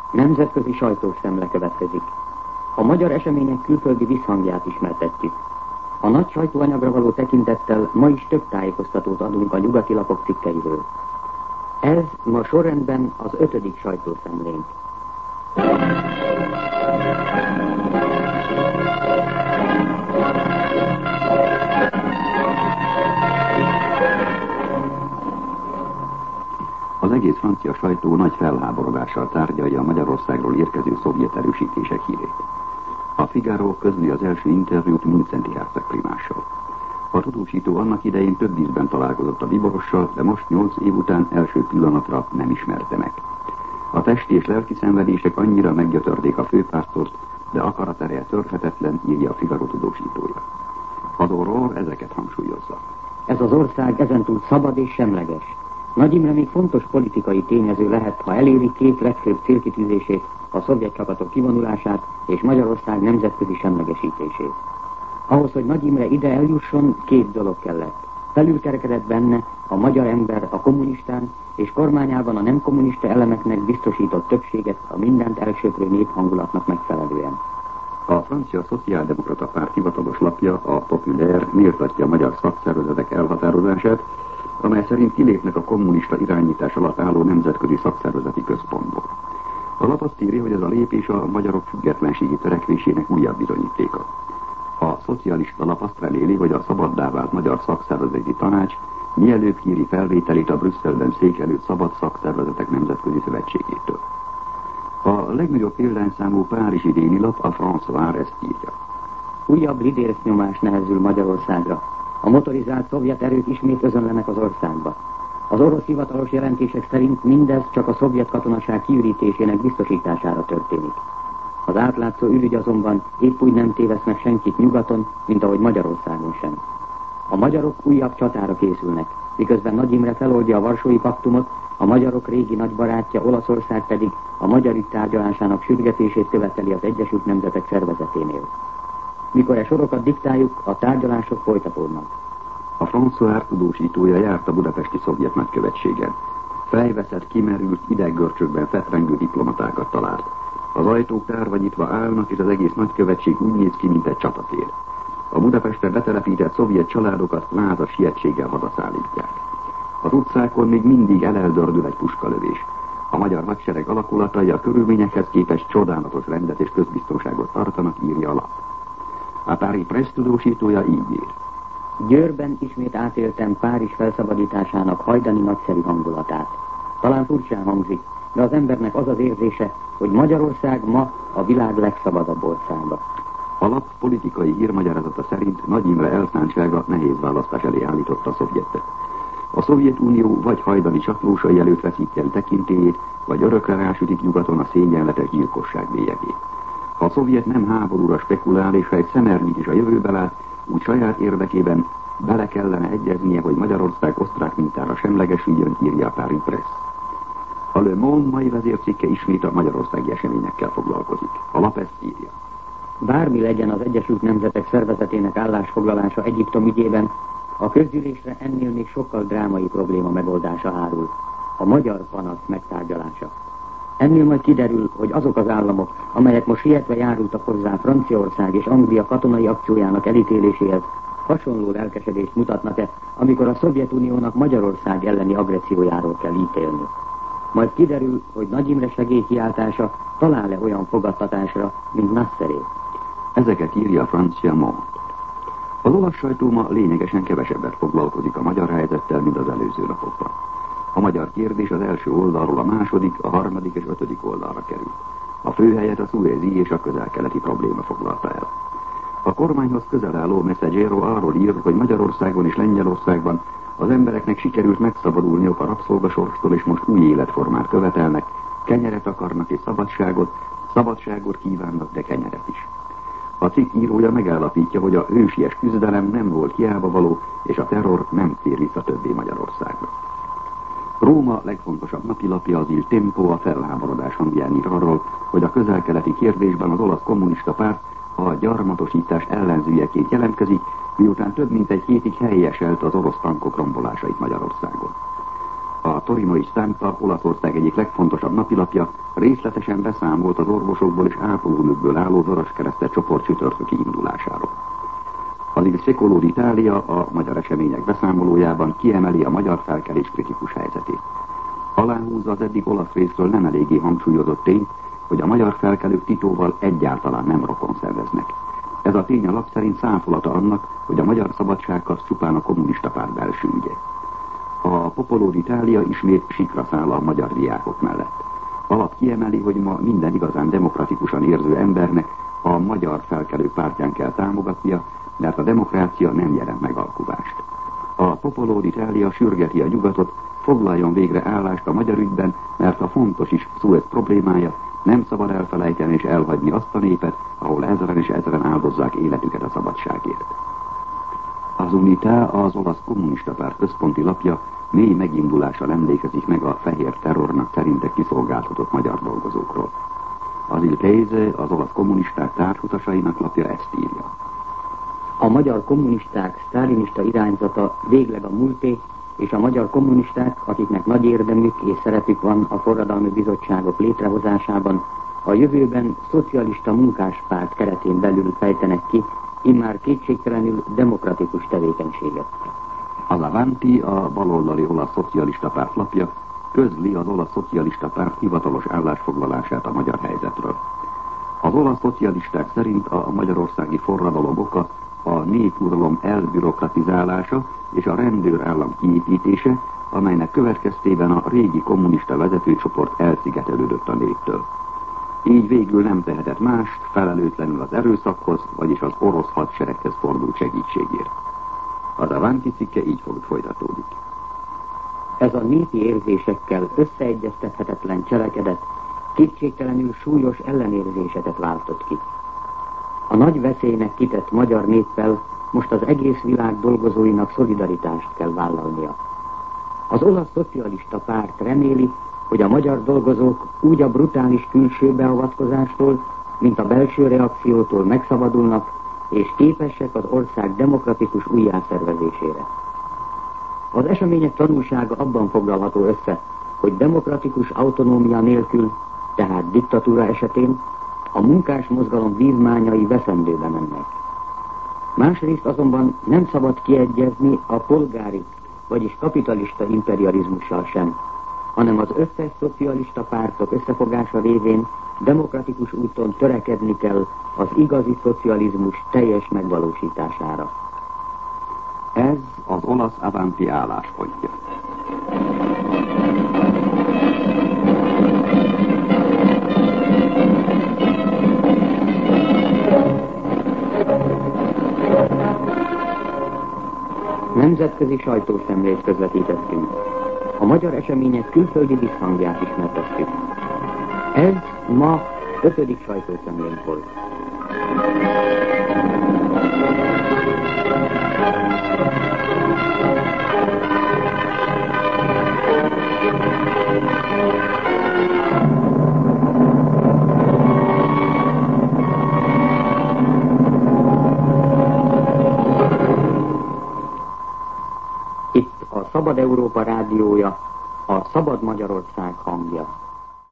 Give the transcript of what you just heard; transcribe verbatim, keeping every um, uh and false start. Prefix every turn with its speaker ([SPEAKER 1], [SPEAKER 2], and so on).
[SPEAKER 1] Nemzetközi sajtószemle következik. A magyar események külföldi visszhangját ismertetjük. A nagy sajtóanyagra való tekintettel ma is több tájékoztatót adunk a nyugati lapok cikkeiről. Ez ma sorrendben az ötödik sajtószemlénk.
[SPEAKER 2] Az egész francia sajtó nagy felháborodással tárgyalja a Magyarországról érkező szovjet erősítések hírét. A Figaro közli az első interjút Mindszenty herceg primással. A tudósító annak idején több ízben találkozott a bíborossal, de most nyolc év után első pillanatra nem ismerte meg. A testi és lelki szenvedések annyira meggyötörték a főpásztort, de akaratereje törhetetlen, írja a Figaro tudósítója. Az Aurore ezeket hangsúlyozza.
[SPEAKER 1] Ez az ország ezentúl szabad és semleges. Nagy Imre még fontos politikai tényező lehet, ha eléri két legfőbb célkitűzését, a szovjet csapatok kivonulását és Magyarország nemzetközi semlegesítését. Ahhoz, hogy Nagy Imre ide eljusson, két dolog kellett. Felülkerekedett benne a magyar ember a kommunistán, és kormányában a nem kommunista elemeknek biztosított többséget a mindent elsöprő néphangulatnak megfelelően.
[SPEAKER 2] A francia szociáldemokrata párt hivatalos lapja, a Populaire méltatja a magyar szakszervezetek elhatározását, amely szerint kilépnek a kommunista irányítás alatt álló nemzetközi szakszervezeti központból. A lap azt írja, hogy ez a lépés a magyarok függetlenségi törekvésének újabb bizonyítéka. A szocialista lap azt reméli, hogy a szabaddá vált Magyar Szakszervezeti Tanács mielőbb kéri felvételét a Brüsszelben székelő Szabad Szakszervezetek Nemzetközi Szövetségétől. A legnagyobb példányszámú párizsi déli lap, a François ezt írja.
[SPEAKER 1] Újabb lidércnyomás nehezül Magyarországra. A motorizált szovjet erők ismét özönlenek az országba. Az orosz hivatalos jelentések szerint mindez csak a szovjet katonaság kiürítésének biztosítására történik. Az átlátszó ürügy azonban épp úgy nem tévesz meg senkit nyugaton, mint ahogy Magyarországon sem. A magyarok újabb csatára készülnek, miközben Nagy Imre feloldja a Varsói Paktumot, a magyarok régi nagybarátja Olaszország pedig a magyar ügy tárgyalásának sürgetését követeli az Egyesült Nemzetek Szervezeténél. Mikor e sorokat diktáljuk, a tárgyalások folytatódnak.
[SPEAKER 2] A François tudósítója járt a budapesti szovjet nagykövetségen. Fejveszett, kimerült, ideggörcsökben fetrengő diplomatákat talált. Az ajtók tárva nyitva állnak, és az egész nagykövetség úgy néz ki, mint egy csatatér. A Budapestre betelepített szovjet családokat lázas sietséggel hazaszállítják. Az utcákon még mindig eleldördül egy puskalövés. A magyar hadsereg alakulatai a körülményekhez képest csodálatos rendet és közbiztonságot tartanak, írja a lap. A Paris Press tudósítója így ír.
[SPEAKER 1] Győrben ismét átéltem Párizs felszabadításának hajdani nagyszerű hangulatát. Talán furcsán hangzik, de az embernek az az érzése, hogy Magyarország ma a világ legszabadabb országa.
[SPEAKER 2] A lap politikai hírmagyarázata szerint Nagy Imre elszántsága nehéz választás elé állította a szovjetet. A Szovjetunió vagy hajdani csatlósai előtt veszíti el tekintélyét, vagy örökre rásütik nyugaton a szégyenletes gyilkosság bélyegét. Ha a szovjet nem háborúra spekulál, és ha egy szemernyit is a jövőbe lát, úgy saját érdekében bele kellene egyeznie, hogy Magyarország osztrák mintára semlegesüljön, írja a Paris Press. A Le Monde mai vezércikke ismét a magyarországi eseményekkel foglalkozik. A lap ezt írja.
[SPEAKER 1] Bármi legyen az Egyesült Nemzetek Szervezetének állásfoglalása Egyiptom ügyében, a közgyűlésre ennél még sokkal drámai probléma megoldása árul. A magyar panasz megtárgyalása. Ennél majd kiderül, hogy azok az államok, amelyek most sietve járultak hozzá Franciaország és Anglia katonai akciójának elítéléséhez, hasonló lelkesedést mutatnak-e, amikor a Szovjetuniónak Magyarország elleni agressziójáról kell ítélni. Majd kiderül, hogy Nagy Imre segélykiáltása talál-e olyan fogadtatásra, mint Nasseré.
[SPEAKER 2] Ezeket írja a francia Monde. Az olasz sajtó ma lényegesen kevesebbet foglalkozik a magyar helyzettel, mint az előző napokban. A magyar kérdés az első oldalról a második, a harmadik és ötödik oldalra kerül. A főhelyet a szuézi és a közel-keleti probléma foglalta el. A kormányhoz közel álló Messaggero arról ír, hogy Magyarországon és Lengyelországban az embereknek sikerült megszabadulniuk a rabszolgasorstól, és most új életformát követelnek, kenyeret akarnak és szabadságot, szabadságot kívánnak, de kenyeret is. A cikk írója megállapítja, hogy a ősies küzdelem nem volt hiába való, és a terror nem tér vissza többé Magyarországra. Róma legfontosabb napilapja, az Il Tempo, a felháborodás hangján ír arról, hogy a közel-keleti kérdésben az olasz kommunista párt a gyarmatosítás ellenzőjeként jelentkezik, miután több mint egy hétig helyeselt az orosz tankok rombolásait Magyarországon. A Torinoi Stampa, Olaszország egyik legfontosabb napilapja, részletesen beszámolt az orvosokból és ápolónőkből álló Vöröskeresztes csoport csütörtöki indulásáról. Az Il Secolo d'Italia a magyar események beszámolójában kiemeli a magyar felkelés kritikus helyzetét. Aláhúzza az eddig olasz részről nem eléggé hangsúlyozott tényt, hogy a magyar felkelők Titóval egyáltalán nem rokonszerveznek. Ez a tény a lap szerint száfolata annak, hogy a magyar szabadságharc csupán a kommunista párt belső ügye. A Popolo d'Italia ismét sikra száll a magyar diákok mellett. A lap kiemeli, hogy ma minden igazán demokratikusan érző embernek a magyar felkelő pártján kell támogatnia, mert a demokrácia nem jelent megalkuvást. A Popolo d'Italia sürgeti a nyugatot, foglaljon végre állást a magyar ügyben, mert a fontos is Szuez problémája, nem szabad elfelejteni és elhagyni azt a népet, ahol ezeren és ezeren áldozzák életüket a szabadságért. Az Unitá, az olasz kommunista párt központi lapja mély megindulással emlékezik meg a fehér terrornak szerinte kiszolgáltatott magyar dolgozókról. Az Il Paese, az olasz kommunisták társutasainak lapja ezt írja.
[SPEAKER 1] A magyar kommunisták sztálinista irányzata végleg a múlté, és a magyar kommunisták, akiknek nagy érdemük és szerepük van a forradalmi bizottságok létrehozásában, a jövőben szocialista munkáspárt keretén belül fejtenek ki immár kétségtelenül demokratikus tevékenységet.
[SPEAKER 2] Az Avanti, a baloldali olasz szocialista párt lapja, közli az olasz szocialista párt hivatalos állásfoglalását a magyar helyzetről. Az olasz szocialisták szerint a magyarországi forradalom oka a népuralom elbürokratizálása és a rendőrállam kiépítése, amelynek következtében a régi kommunista vezetőcsoport elszigetelődött a néptől. Így végül nem tehetett mást, felelőtlenül az erőszakhoz, vagyis az orosz hadsereghez fordult segítségért. Az Avanti cikke így fog folytatódik.
[SPEAKER 1] Ez a népi érzésekkel összeegyeztethetetlen cselekedet kétségtelenül súlyos ellenérzésetet váltott ki. A nagy veszélynek kitett magyar néppel most az egész világ dolgozóinak szolidaritást kell vállalnia. Az olasz szocialista párt reméli, hogy a magyar dolgozók úgy a brutális külső beavatkozástól, mint a belső reakciótól megszabadulnak, és képesek az ország demokratikus újjászervezésére. Az események tanulsága abban foglalható össze, hogy demokratikus autonómia nélkül, tehát diktatúra esetén, a munkás mozgalom vívmányai veszendőbe mennek. Másrészt azonban nem szabad kiegyezni a polgári, vagyis kapitalista imperializmussal sem, hanem az összes szocialista pártok összefogása révén demokratikus úton törekedni kell az igazi szocializmus teljes megvalósítására.
[SPEAKER 2] Ez az olasz Avanti álláspontja.
[SPEAKER 1] Nemzetközi sajtószemlét közvetítettünk. A magyar események külföldi visszhangját ismertettük. Ez ma ötödik sajtószemlénk volt. Szabad Európa rádiója, a Szabad Magyarország hangja.